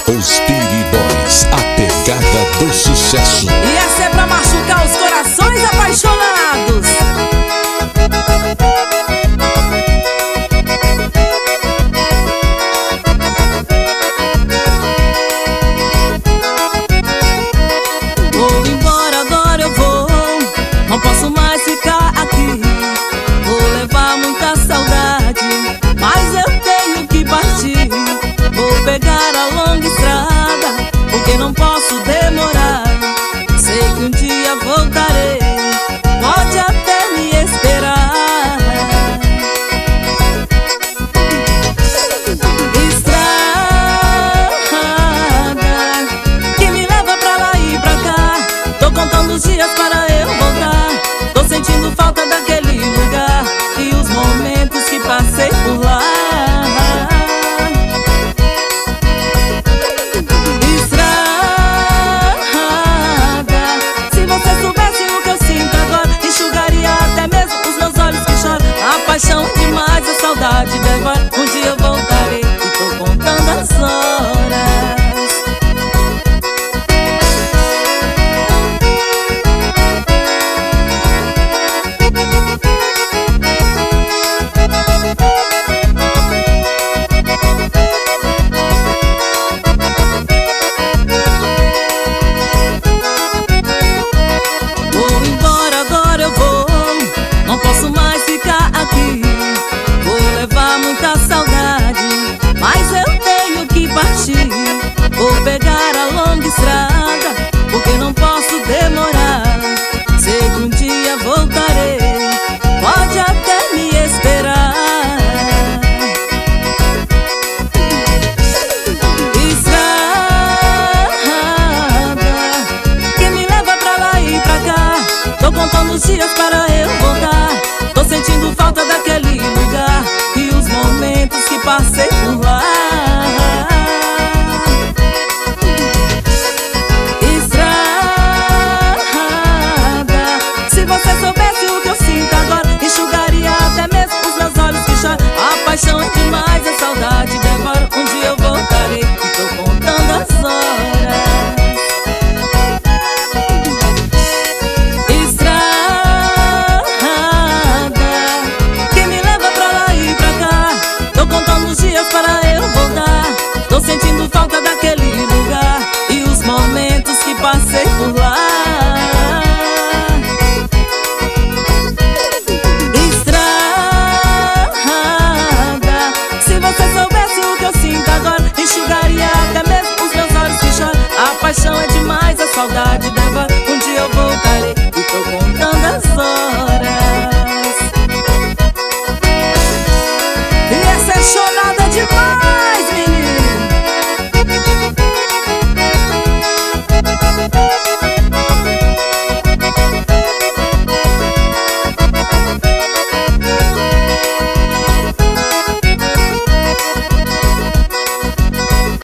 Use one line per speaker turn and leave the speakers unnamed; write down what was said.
Os Piri Boys, a pegada do sucesso.
E essa é pra machucar os corações apaixonados. Vou embora, agora eu vou. Não posso mais ficar aqui. Vou levar muita saudade, mas eu tenho que partir. Vou pegar a longa estrada, porque não posso demorar. Sei que um dia voltarei, pode até me esperar. Estrada que me leva pra lá e pra cá. Tô contando os dias para eu voltar. Tô sentindo falta daquele lugar e os momentos que passei por lá. Paixão demais, a saudade devora. Um dia eu voltarei e tô contando as horas. Vou embora, agora eu vou. Não posso mais ficar aqui. Vou levar muita saudade, mas eu tenho que partir. Vou pegar a longa estrada, porque não posso demorar. Sei que um dia voltarei, pode até me esperar. Estrada que me leva pra lá e pra cá. Tô contando os dias para eu voltar. Tô sentindo falta daquele lugar e os momentos que passei por lá. Estrada, se você soubesse o que eu sinto agora, enxugaria até mesmo os meus olhos que choram. A paixão é demais, a saudade devora. Um dia eu voltarei e tô contando as horas. Para eu voltar, tô sentindo falta daquele lugar e os momentos que passei por lá. Estrada, se você soubesse o que eu sinto agora, enxugaria até mesmo os meus olhos que choram. A paixão é demais, a saudade